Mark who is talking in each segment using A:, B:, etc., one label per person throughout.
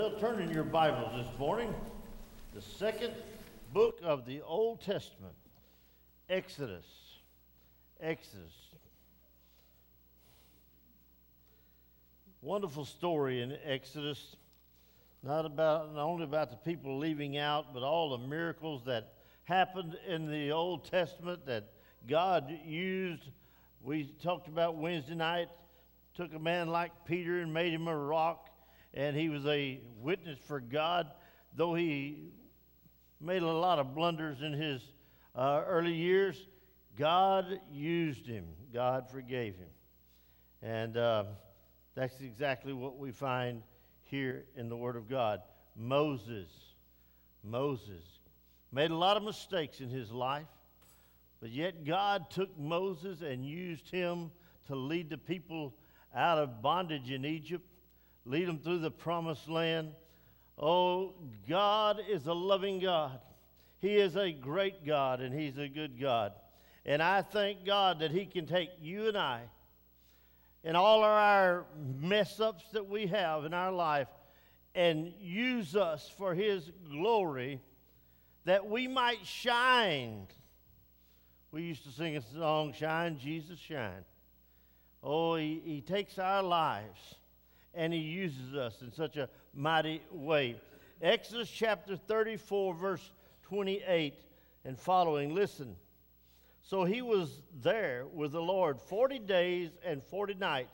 A: Well, turn in your Bibles this morning, the second book of the Old Testament, Exodus. Wonderful story in Exodus, not only about the people leaving out, but all the miracles that happened in the Old Testament that God used. We talked about Wednesday night, took a man like Peter and made him a rock, and he was a witness for God, though he made a lot of blunders in his early years. God used him. God forgave him. And that's exactly what we find here in the Word of God. Moses made a lot of mistakes in his life, but yet God took Moses and used him to lead the people out of bondage in Egypt, lead them through the promised land. Oh, God is a loving God. He is a great God, and He's a good God. And I thank God that He can take you and I and all of our mess-ups that we have in our life and use us for His glory, that we might shine. We used to sing a song, "Shine, Jesus, Shine." Oh, He takes our lives and He uses us in such a mighty way. Exodus chapter 34, verse 28 and following. Listen. So he was there with the Lord 40 days and 40 nights.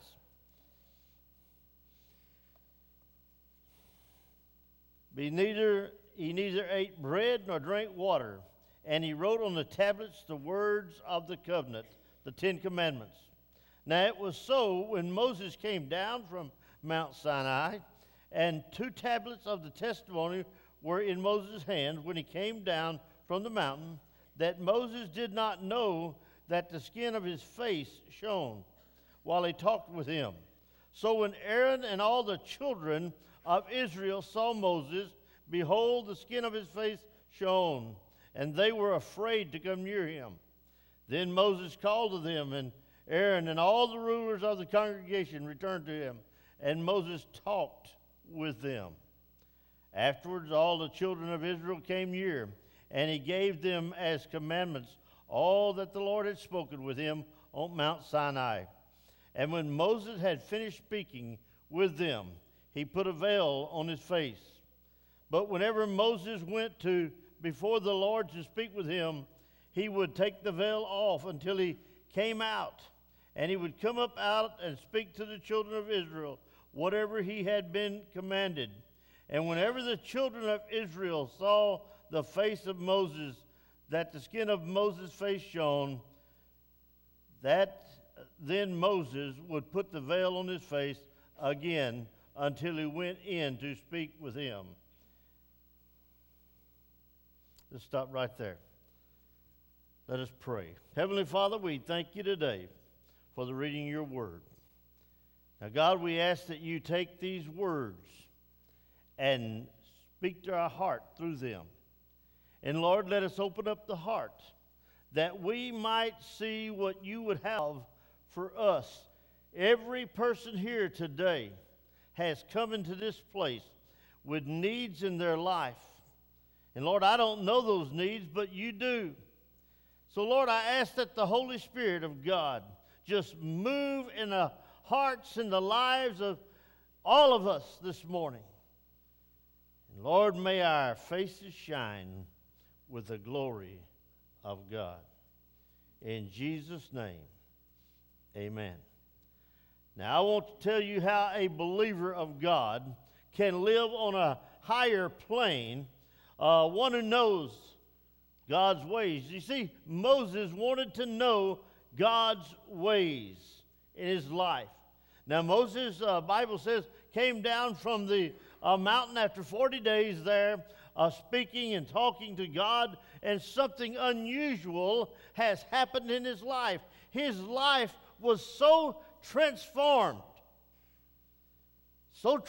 A: He neither ate bread nor drank water. And he wrote on the tablets the words of the covenant, the 10 Commandments. Now it was so when Moses came down from Mount Sinai, and 2 tablets of the testimony were in Moses' hand when he came down from the mountain, that Moses did not know that the skin of his face shone while he talked with him. So when Aaron and all the children of Israel saw Moses, behold, the skin of his face shone, and they were afraid to come near him. Then Moses called to them, and Aaron and all the rulers of the congregation returned to him, and Moses talked with them. Afterwards, all the children of Israel came near, and he gave them as commandments all that the Lord had spoken with him on Mount Sinai. And when Moses had finished speaking with them, he put a veil on his face. But whenever Moses went before the Lord to speak with him, he would take the veil off until he came out. And he would come up out and speak to the children of Israel whatever he had been commanded. And whenever the children of Israel saw the face of Moses, that the skin of Moses' face shone, that then Moses would put the veil on his face again until he went in to speak with him. Let's stop right there. Let us pray. Heavenly Father, we thank you today for the reading of your word. Now, God, we ask that you take these words and speak to our heart through them. And Lord, let us open up the heart that we might see what you would have for us. Every person here today has come into this place with needs in their life. And Lord, I don't know those needs, but you do. So Lord, I ask that the Holy Spirit of God just move in the hearts and the lives of all of us this morning. And Lord, may our faces shine with the glory of God. In Jesus' name, amen. Now I want to tell you how a believer of God can live on a higher plane, one who knows God's ways. You see, Moses wanted to know God's ways in his life. Now Moses, Bible says, came down from the mountain after 40 days there, speaking and talking to God, and something unusual has happened in his life. His life was so transformed, so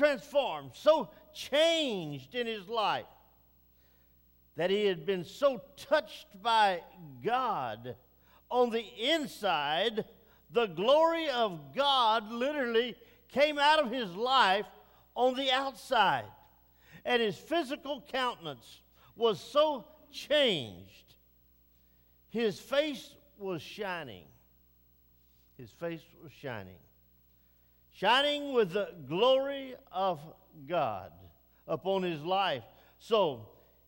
A: changed in his life, that he had been so touched by God on the inside, the glory of God literally came out of his life on the outside. and his physical countenance was so changed. His face was shining. His face was shining. Shining with the glory of God upon his life. So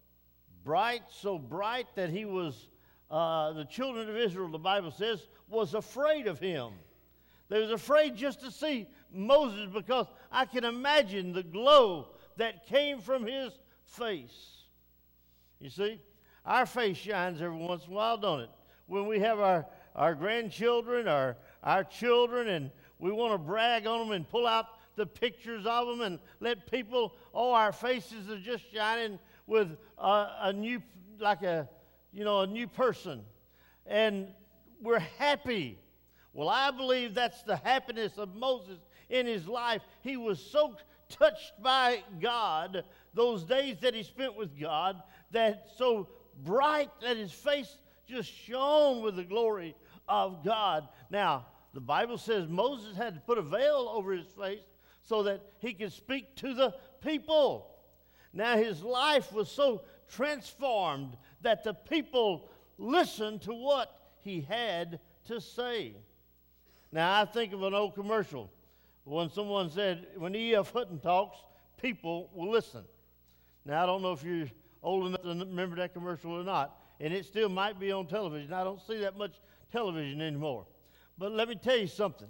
A: bright that he was, the children of Israel, the Bible says, was afraid of him. They was afraid just to see Moses, because I can imagine the glow that came from his face. You see, our face shines every once in a while, don't it? When we have our grandchildren, our children, and we want to brag on them and pull out the pictures of them and let people, our faces are just shining with a new, like a new person. And we're happy. Well, I believe that's the happiness of Moses in his life. He was so touched by God, those days that he spent with God, that so bright that his face just shone with the glory of God. Now, the Bible says Moses had to put a veil over his face so that he could speak to the people. Now, his life was so transformed that the people listened to what he had to say. Now, I think of an old commercial when someone said, when E.F. Hutton talks, people will listen. Now, I don't know if you're old enough to remember that commercial or not, and it still might be on television. I don't see that much television anymore. But let me tell you something.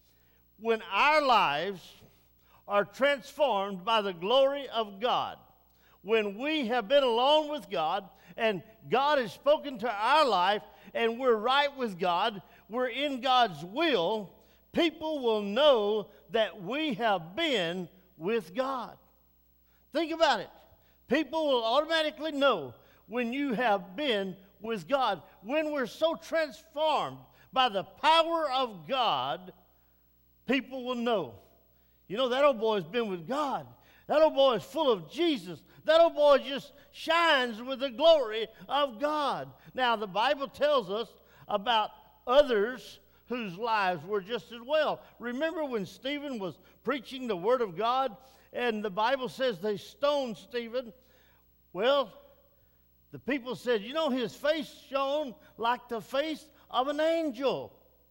A: When our lives are transformed by the glory of God, when we have been alone with God and God has spoken to our life and we're right with God, we're in God's will, people will know that we have been with God. Think about it. People will automatically know when you have been with God. When we're so transformed by the power of God, people will know. You know, that old boy's been with God. That old boy is full of Jesus. That old boy just shines with the glory of God. Now, the Bible tells us about others whose lives were just as well. Remember when Stephen was preaching the Word of God, and the Bible says they stoned Stephen? Well, the people said, you know, his face shone like the face of an angel.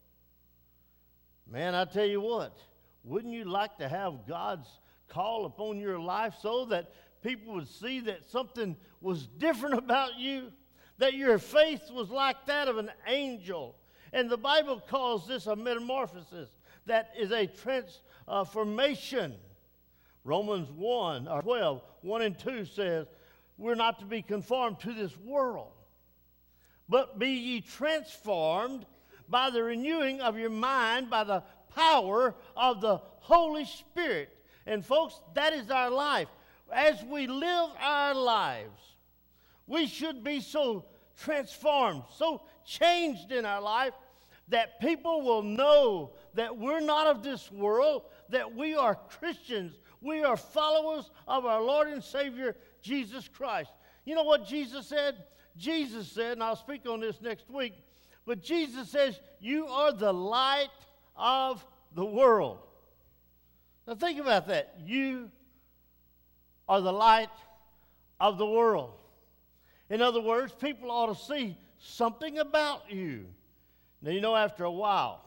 A: Man, I tell you what, wouldn't you like to have God's call upon your life so that people would see that something was different about you? That your face was like that of an angel. And the Bible calls this a metamorphosis. That is a transformation. Romans 12, 1 and 2 says, we're not to be conformed to this world, but be ye transformed by the renewing of your mind, by the power of the Holy Spirit. And folks, that is our life. As we live our lives, we should be so transformed, so changed in our life, that people will know that we're not of this world, that we are Christians. We are followers of our Lord and Savior, Jesus Christ. You know what Jesus said? Jesus said, and I'll speak on this next week, but Jesus says, you are the light of the world. Now think about that. You are the light of the world. In other words, people ought to see something about you. Now, you know, after a while,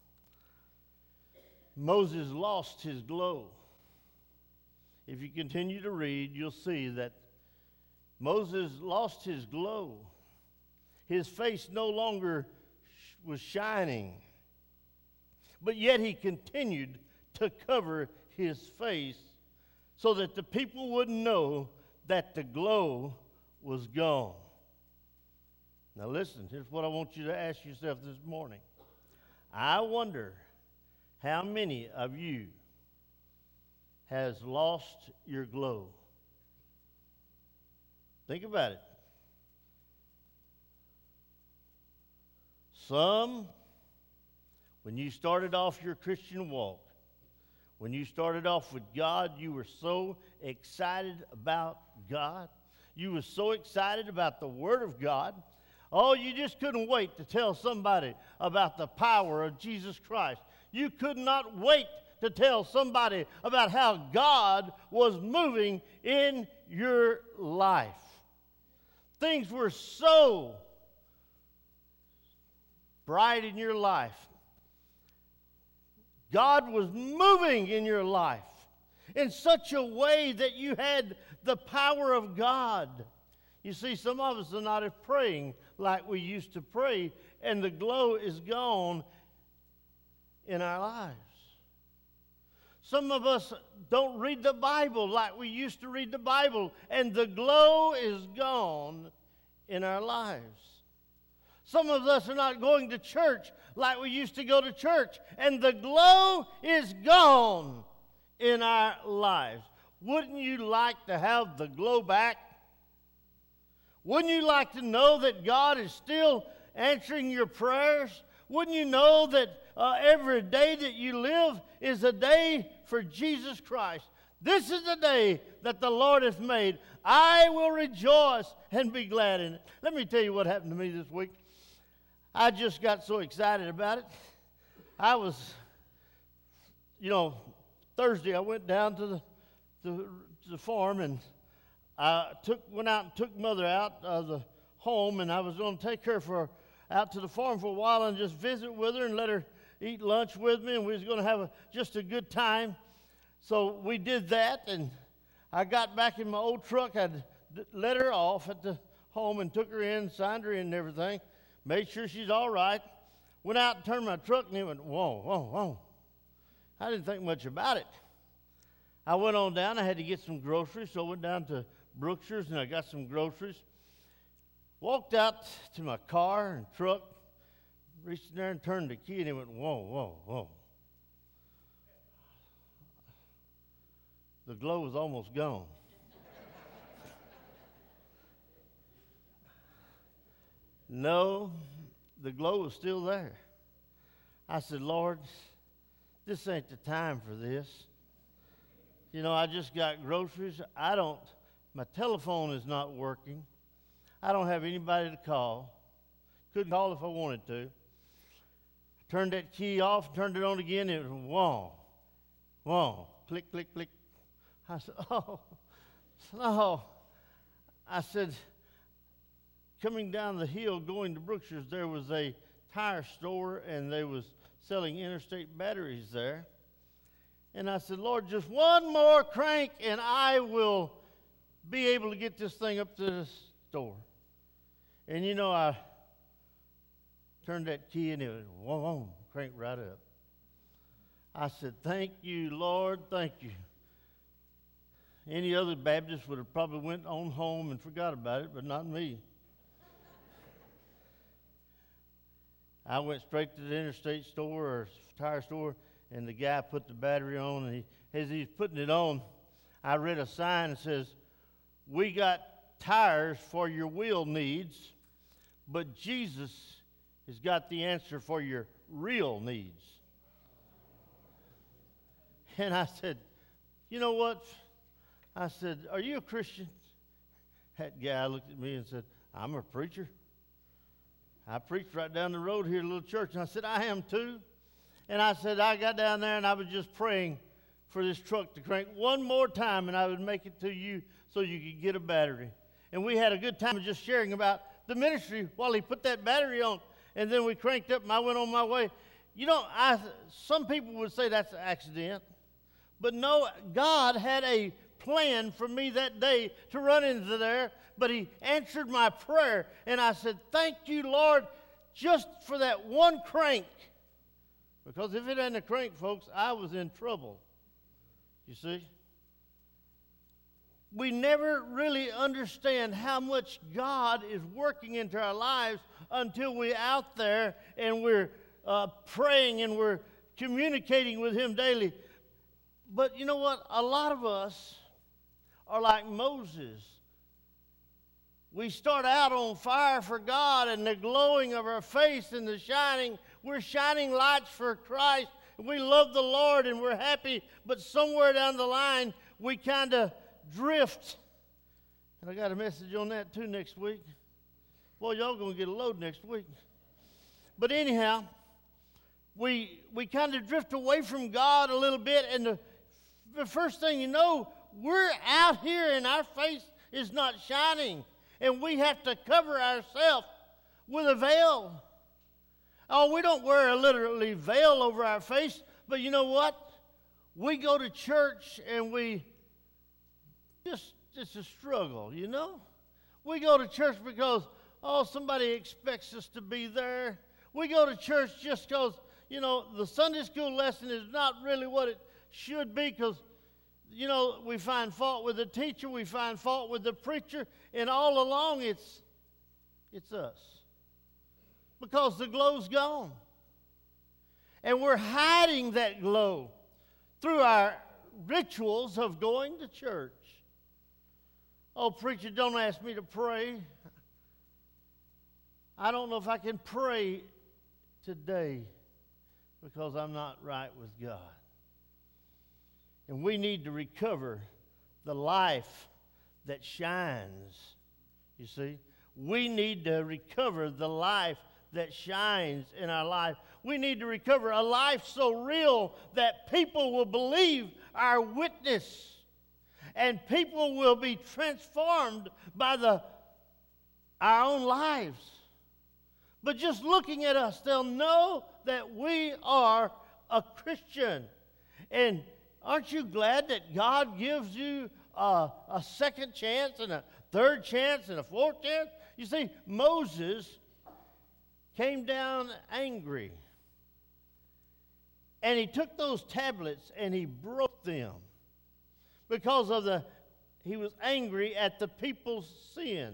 A: Moses lost his glow. If you continue to read, you'll see that Moses lost his glow. His face no longer was shining, but yet he continued to cover his face so that the people wouldn't know that the glow was gone. Now listen, here's what I want you to ask yourself this morning. I wonder how many of you has lost your glow. Think about it. Some, when you started off your Christian walk, when you started off with God, you were so excited about God. You were so excited about the Word of God. Oh, you just couldn't wait to tell somebody about the power of Jesus Christ. You could not wait to tell somebody about how God was moving in your life. Things were so bright in your life. God was moving in your life in such a way that you had the power of God. You see, some of us are not praying like we used to pray, and the glow is gone in our lives. Some of us don't read the Bible like we used to read the Bible, and the glow is gone in our lives. Some of us are not going to church like we used to go to church, and the glow is gone in our lives. Wouldn't you like to have the glow back? Wouldn't you like to know that God is still answering your prayers? Wouldn't you know that every day that you live is a day for Jesus Christ? This is the day that the Lord hath made. I will rejoice and be glad in it. Let me tell you what happened to me this week. I just got so excited about it. I was, Thursday I went down to the farm, and I went out and took Mother out of the home, and I was going to take her out to the farm for a while and just visit with her and let her eat lunch with me, and we was going to have just a good time. So we did that, and I got back in my old truck. I'd let her off at the home and took her in, signed her in and everything, made sure she's all right. Went out and turned my truck, and it went, whoa, whoa, whoa. I didn't think much about it. I went on down. I had to get some groceries, so I went down to Brookshire's, and I got some groceries. Walked out to my car and truck, reached in there and turned the key, and it went, whoa, whoa, whoa. The glow was almost gone. No, the glow was still there. I said, Lord, this ain't the time for this. I just got groceries. My telephone is not working. I don't have anybody to call. Couldn't call if I wanted to. Turned that key off, turned it on again, it was whoa, whoa, click, click, click. I said, oh. I said, coming down the hill going to Brookshire's, there was a tire store, and they was selling interstate batteries there. And I said, Lord, just one more crank, and I will be able to get this thing up to the store. And I turned that key, and it was, whoa, cranked right up. I said, thank you, Lord, thank you. Any other Baptist would have probably went on home and forgot about it, but not me. I went straight to the interstate store or tire store, and the guy put the battery on, and as he's putting it on, I read a sign that says, we got tires for your wheel needs, but Jesus has got the answer for your real needs. And I said, you know what? I said, are you a Christian? That guy looked at me and said, I'm a preacher. I preached right down the road here at a little church. And I said, I am too. And I said, I got down there and I was just praying for this truck to crank one more time, and I would make it to you so you could get a battery. And we had a good time just sharing about the ministry while he put that battery on. And then we cranked up and I went on my way. Some people would say that's an accident. But no, God had a plan for me that day to run into there, but he answered my prayer, and I said, thank you, Lord, just for that one crank. Because if it hadn't a crank, folks, I was in trouble. You see? We never really understand how much God is working into our lives until we're out there and we're praying and we're communicating with him daily. But you know what? A lot of us are like Moses. We start out on fire for God, and the glowing of our face and the shining, we're shining lights for Christ. We love the Lord and we're happy, but somewhere down the line we kind of drift. And I got a message on that too next week. Well, y'all going to get a load next week. But anyhow, we kind of drift away from God a little bit, and the first thing you know, we're out here and our face is not shining, and we have to cover ourselves with a veil. Oh, we don't wear a literally veil over our face, but you know what? We go to church and it's a struggle, you know? We go to church because, somebody expects us to be there. We go to church just because, the Sunday school lesson is not really what it should be because, we find fault with the teacher, we find fault with the preacher, and all along it's us. Because the glow's gone. And we're hiding that glow through our rituals of going to church. Oh, preacher, don't ask me to pray. I don't know if I can pray today because I'm not right with God. And we need to recover the life that shines. You see? We need to recover the life that shines in our life. We need to recover a life so real that people will believe our witness. And people will be transformed by our own lives. But just looking at us, they'll know that we are a Christian. And aren't you glad that God gives you a second chance and a third chance and a fourth chance? You see, Moses came down angry. And he took those tablets and he broke them. Because he was angry at the people's sin.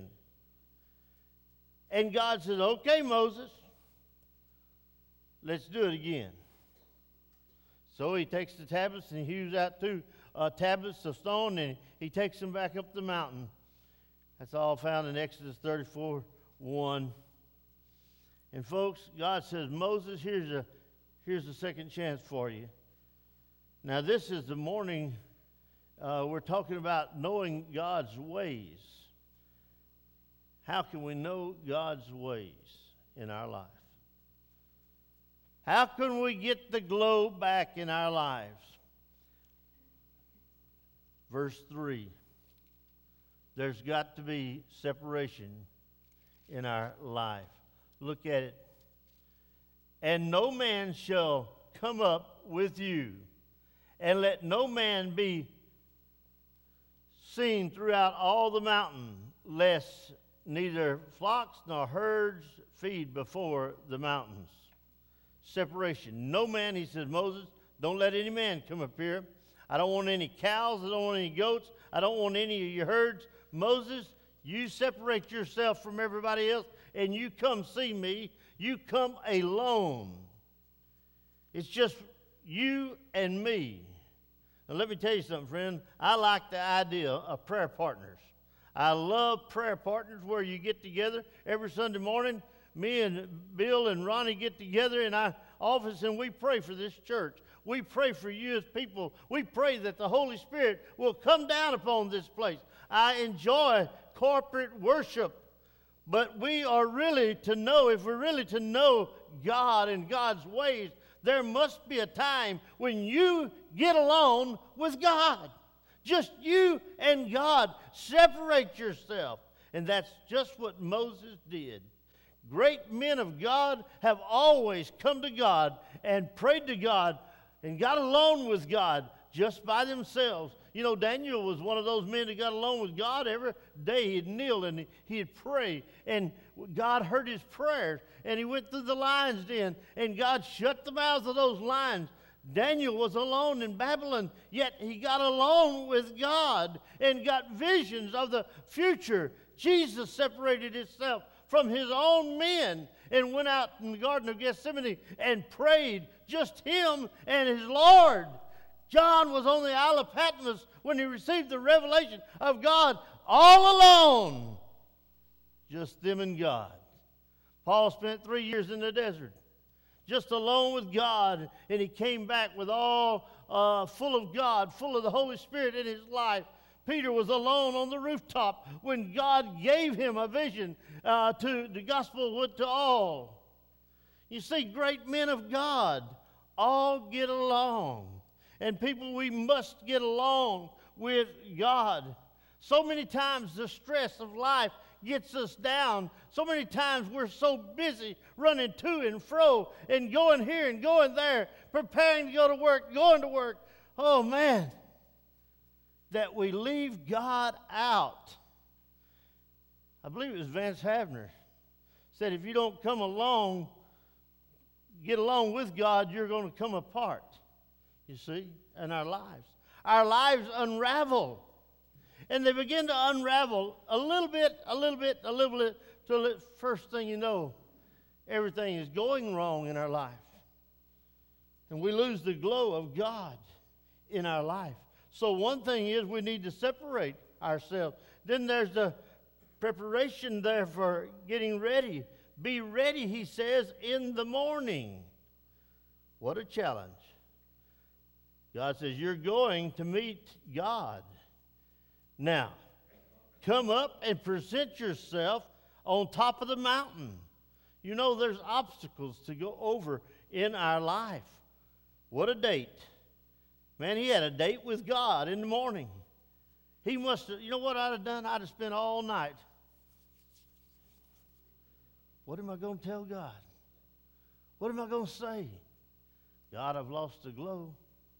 A: And God said, okay, Moses, let's do it again. So he takes the tablets and he hews out 2 tablets of stone and he takes them back up the mountain. That's all found in Exodus 34:1. And folks, God says, Moses, here's a second chance for you. Now this is the morning. We're talking about knowing God's ways. How can we know God's ways in our life? How can we get the glow back in our lives? Verse 3. There's got to be separation in our life. Look at it. And no man shall come up with you, and let no man be seen throughout all the mountain, lest neither flocks nor herds feed before the mountains. Separation. No man, he says, Moses, don't let any man come up here. I don't want any cows. I don't want any goats. I don't want any of your herds. Moses, you separate yourself from everybody else, and you come see me. You come alone. It's just you and me. Now, let me tell you something, friend. I like the idea of prayer partners. I love prayer partners where you get together every Sunday morning. Me and Bill and Ronnie get together in our office and we pray for this church. We pray for you as people. We pray that the Holy Spirit will come down upon this place. I enjoy corporate worship, but we are really to know, if we're really to know God and God's ways, there must be a time when you get alone with God. Just you and God. Separate yourself. And that's just what Moses did. Great men of God have always come to God and prayed to God and got alone with God just by themselves. You know, Daniel was one of those men that got alone with God. Every day he'd kneel and he'd pray. And God heard his prayers. And he went through the lion's den. And God shut the mouths of those lions. Daniel was alone in Babylon, yet he got alone with God and got visions of the future. Jesus separated himself from his own men and went out in the Garden of Gethsemane and prayed, just him and his Lord. John was on the Isle of Patmos when he received the revelation of God all alone. Just them and God. Paul spent 3 years in the desert, just alone with God, and he came back with all full of God, full of the Holy Spirit in his life. Peter was alone on the rooftop when God gave him a vision to the gospel to all. You see, great men of God all get along. And people, we must get along with God. So many times the stress of life gets us down. So many times we're so busy running to and fro and going here and going there, preparing to go to work, going to work. Oh, man, that we leave God out. I believe it was Vance Havner said, if you don't come along, get along with God, you're going to come apart, you see, in our lives. Our lives unravel. And they begin to unravel a little bit, till the first thing you know, everything is going wrong in our life. And we lose the glow of God in our life. So one thing is we need to separate ourselves. Then there's the preparation there for getting ready. Be ready, he says, in the morning. What a challenge. God says, you're going to meet God. Now, come up and present yourself on top of the mountain. You know, there's obstacles to go over in our life. What a date. Man, he had a date with God in the morning. He must have, you know what I'd have done? I'd have spent all night. What am I going to tell God? What am I going to say? God, I've lost the glow.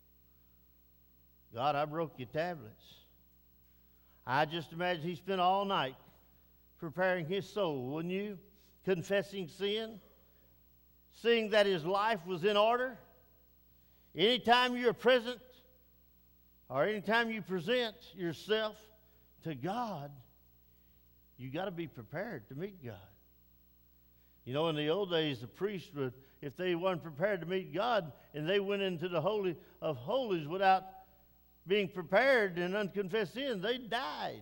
A: God, I broke your tablets. I just imagine he spent all night preparing his soul, wouldn't you? Confessing sin, seeing that his life was in order. Anytime you're present, or anytime you present yourself to God, you got to be prepared to meet God. You know, in the old days, the priest would, if they weren't prepared to meet God, and they went into the Holy of Holies without being prepared and unconfessed sin, they died.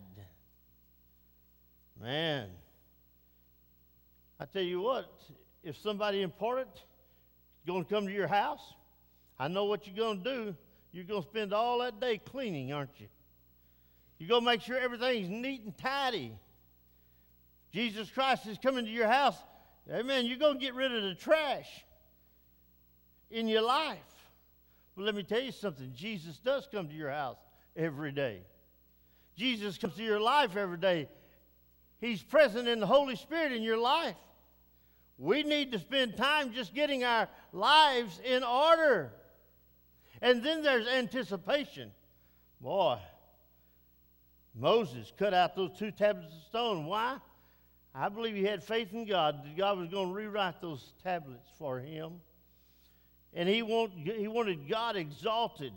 A: Man, I tell you what, if somebody important is going to come to your house, I know what you're going to do. You're going to spend all that day cleaning, aren't you? You're going to make sure everything's neat and tidy. Jesus Christ is coming to your house. Amen. You're going to get rid of the trash in your life. But let me tell you something. Jesus does come to your house every day. Jesus comes to your life every day. He's present in the Holy Spirit in your life. We need to spend time just getting our lives in order. And then there's anticipation. Boy, Moses cut out those 2 tablets of stone. Why? I believe he had faith in God that God was going to rewrite those tablets for him. And he wanted God exalted.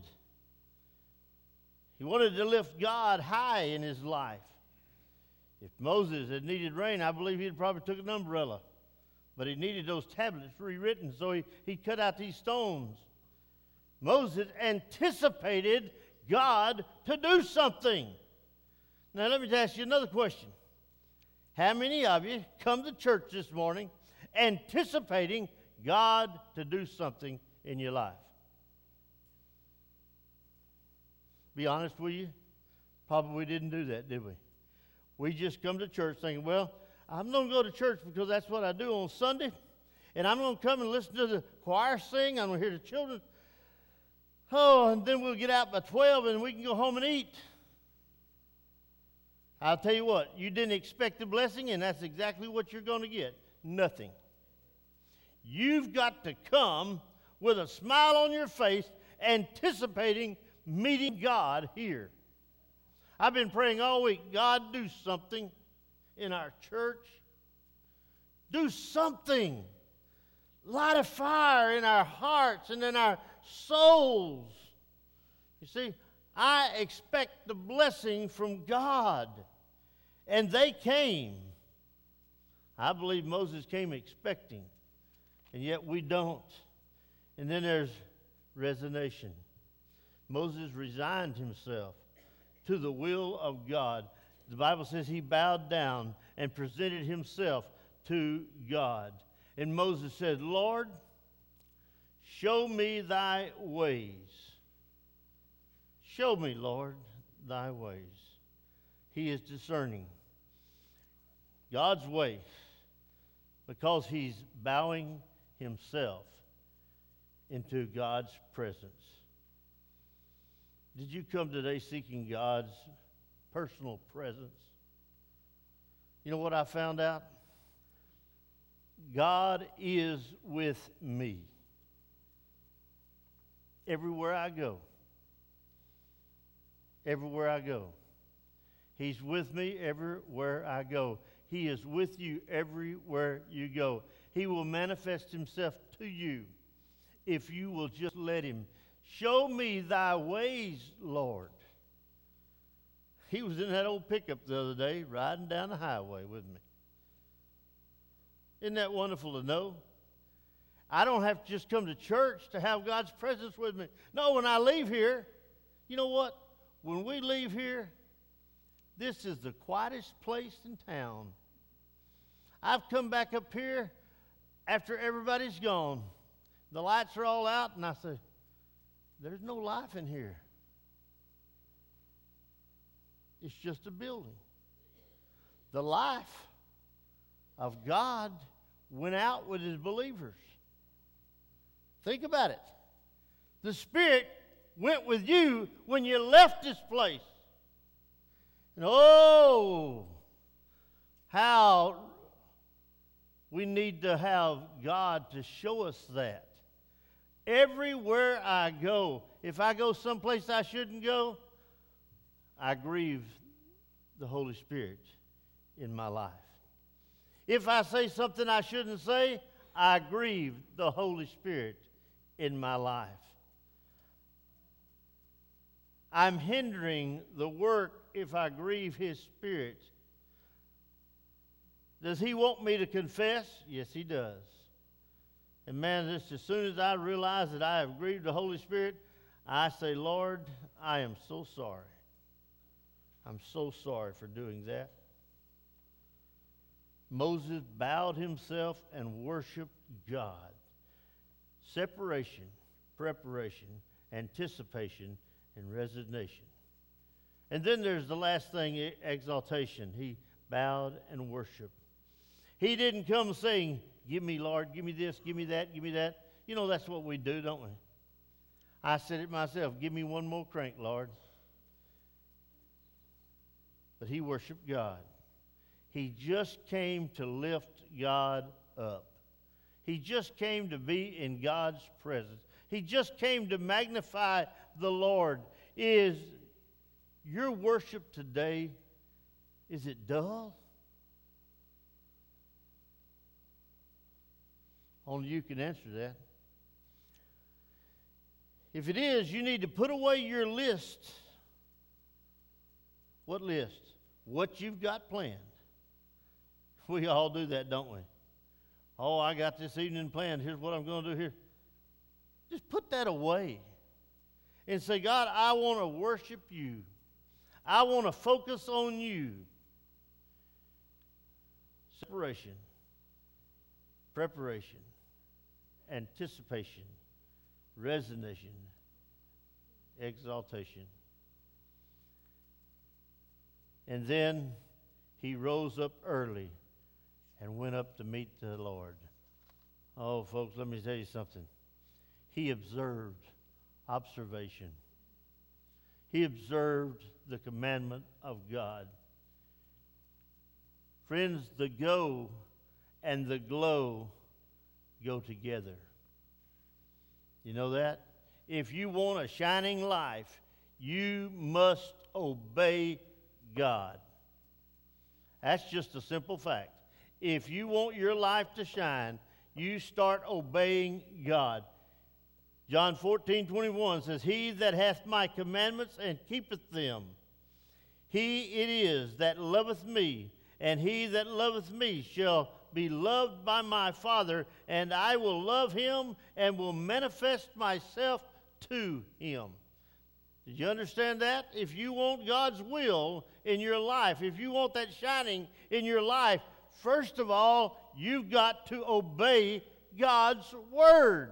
A: He wanted to lift God high in his life. If Moses had needed rain, I believe he'd probably took an umbrella. But he needed those tablets rewritten, so he cut out these stones. Moses anticipated God to do something. Now let me ask you another question. How many of you come to church this morning anticipating God to do something in your life? Be honest with you, probably didn't do that, did we? We just come to church thinking, well, I'm going to go to church because that's what I do on Sunday, and I'm going to come and listen to the choir sing. I'm going to hear the children. Oh, and then we'll get out by 12 and we can go home and eat. I'll tell you what, you didn't expect the blessing, and that's exactly what you're going to get. Nothing. You've got to come with a smile on your face, anticipating meeting God here. I've been praying all week, God, do something in our church. Do something. Light a fire in our hearts and in our souls. You see, I expect the blessing from God. And they came. I believe Moses came expecting, and yet we don't. And then there's resignation. Moses resigned himself to the will of God. The Bible says he bowed down and presented himself to God. And Moses said, Lord, show me thy ways. Show me, Lord, thy ways. He is discerning God's way because he's bowing himself into God's presence. Did you come today seeking God's personal presence? You know what I found out? God is with me everywhere I go. Everywhere I go. He's with me everywhere I go. He is with you everywhere you go. He will manifest himself to you if you will just let him. Show me thy ways, Lord. He was in that old pickup the other day riding down the highway with me. Isn't that wonderful to know? I don't have to just come to church to have God's presence with me. No, when I leave here, you know what? When we leave here, this is the quietest place in town. I've come back up here after everybody's gone. The lights are all out, and I say, there's no life in here. It's just a building. The life of God went out with his believers. Think about it. The Spirit went with you when you left this place. And oh, how we need to have God to show us that. Everywhere I go, if I go someplace I shouldn't go, I grieve the Holy Spirit in my life. If I say something I shouldn't say, I grieve the Holy Spirit in my life. I'm hindering the work if I grieve his Spirit. Does he want me to confess? Yes, he does. And man, just as soon as I realize that I have grieved the Holy Spirit, I say, Lord, I am so sorry. I'm so sorry for doing that. Moses bowed himself and worshiped God. Separation, preparation, anticipation, and resignation. And then there's the last thing, exaltation. He bowed and worshiped. He didn't come saying, give me, Lord, give me this, give me that, give me that. You know, that's what we do, don't we? I said it myself, give me one more crank, Lord. But he worshiped God. He just came to lift God up. He just came to be in God's presence. He just came to magnify the Lord. Is your worship today, is it dull? Only you can answer that. If it is, you need to put away your list. What list? What you've got planned. We all do that, don't we? Oh, I got this evening planned. Here's what I'm going to do here. Just put that away and say, God, I want to worship you. I want to focus on you. Separation, preparation, anticipation, resignation, exaltation. And then he rose up early and went up to meet the Lord. Oh, folks, let me tell you something. He observed observation. He observed the commandment of God. Friends, the go and the glow go together. You know that? If you want a shining life, you must obey God. That's just a simple fact. If you want your life to shine, you start obeying God. John 14:21 says, He that hath my commandments and keepeth them, he it is that loveth me, and he that loveth me shall be loved by my Father, and I will love him and will manifest myself to him. Did you understand that? If you want God's will in your life, if you want that shining in your life, first of all, you've got to obey God's word.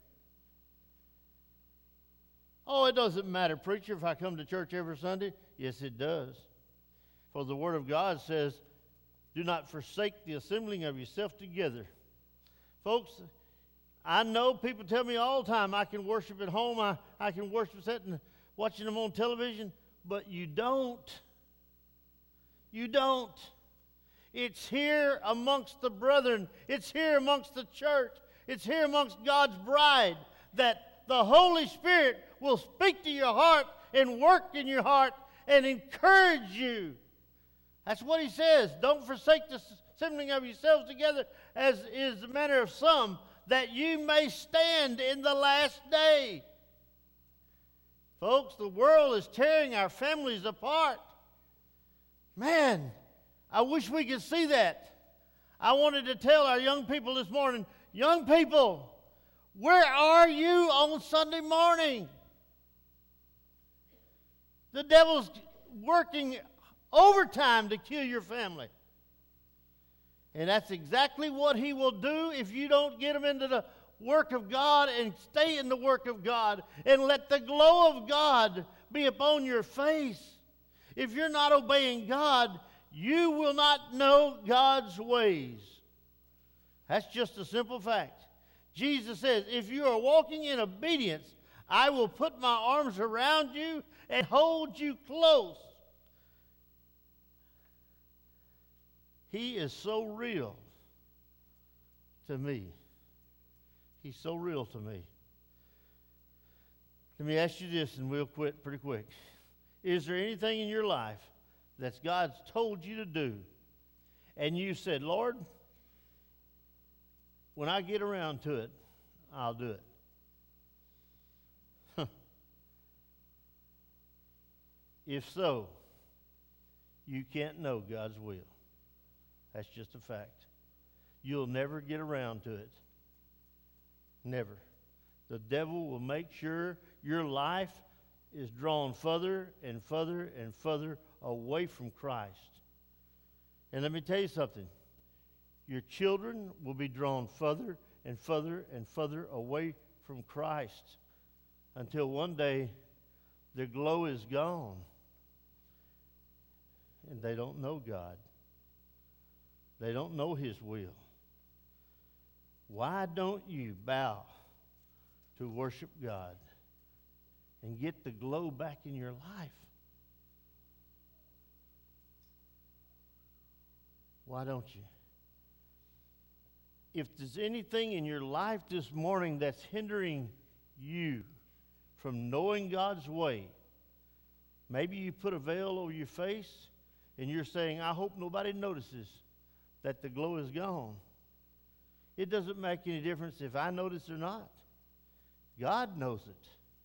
A: Oh, it doesn't matter, preacher, if I come to church every Sunday. Yes, it does. For the word of God says, do not forsake the assembling of yourself together. Folks, I know people tell me all the time I can worship at home, I can worship sitting watching them on television, but you don't. You don't. It's here amongst the brethren. It's here amongst the church. It's here amongst God's bride that the Holy Spirit will speak to your heart and work in your heart and encourage you. That's what he says. Don't forsake the assembling of yourselves together, as is the manner of some, that you may stand in the last day. Folks, the world is tearing our families apart. Man, I wish we could see that. I wanted to tell our young people this morning, young people, where are you on Sunday morning? The devil's working overtime to kill your family. And that's exactly what he will do if you don't get them into the work of God and stay in the work of God and let the glow of God be upon your face. If you're not obeying God, you will not know God's ways. That's just a simple fact. Jesus says, if you are walking in obedience, I will put my arms around you and hold you close. He is so real to me. He's so real to me. Let me ask you this, and we'll quit pretty quick. Is there anything in your life that God's told you to do, and you said, Lord, when I get around to it, I'll do it? If so, you can't know God's will. That's just a fact. You'll never get around to it. Never. The devil will make sure your life is drawn further and further and further away from Christ. And let me tell you something. Your children will be drawn further and further and further away from Christ until one day their glow is gone and they don't know God. They don't know His will. Why don't you bow to worship God and get the glow back in your life? Why don't you? If there's anything in your life this morning that's hindering you from knowing God's way, maybe you put a veil over your face and you're saying, I hope nobody notices that the glow is gone. It doesn't make any difference if I notice or not. God knows it.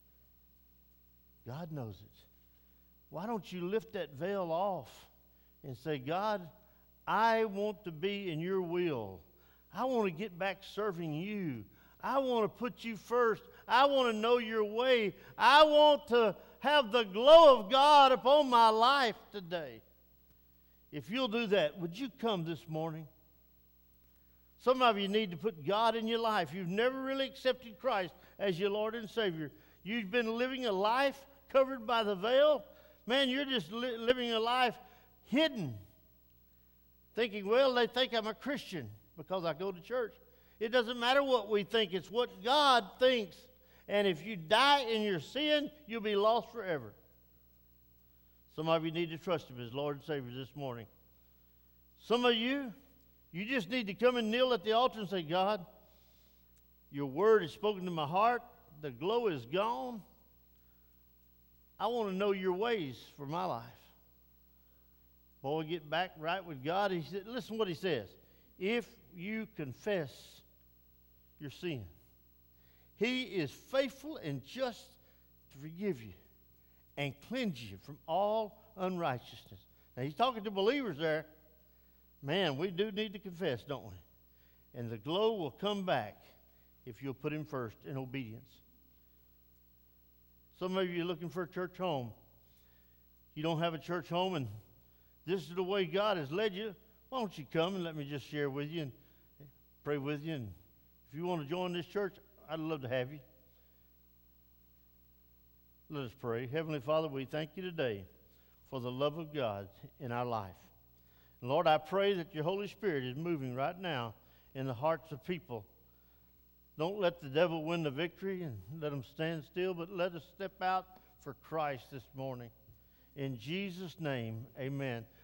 A: God knows it. Why don't you lift that veil off and say, God, I want to be in your will. I want to get back serving you. I want to put you first. I want to know your way. I want to have the glow of God upon my life today. If you'll do that, would you come this morning? Some of you need to put God in your life. You've never really accepted Christ as your Lord and Savior. You've been living a life covered by the veil. Man, you're just living a life hidden. Thinking, well, they think I'm a Christian because I go to church. It doesn't matter what we think. It's what God thinks. And if you die in your sin, you'll be lost forever. Some of you need to trust Him as Lord and Savior this morning. Some of you, you just need to come and kneel at the altar and say, God, your word is spoken to my heart. The glow is gone. I want to know your ways for my life. Before we get back right with God, he said, listen what he says. If you confess your sin, He is faithful and just to forgive you and cleanse you from all unrighteousness. Now, he's talking to believers there. Man, we do need to confess, don't we? And the glow will come back if you'll put Him first in obedience. Some of you are looking for a church home. You don't have a church home, and this is the way God has led you. Why don't you come and let me just share with you and pray with you? And if you want to join this church, I'd love to have you. Let us pray. Heavenly Father, we thank you today for the love of God in our life. And Lord, I pray that your Holy Spirit is moving right now in the hearts of people Don't let the devil win the victory and let him stand still, but let us step out for Christ this morning. In Jesus' name, amen.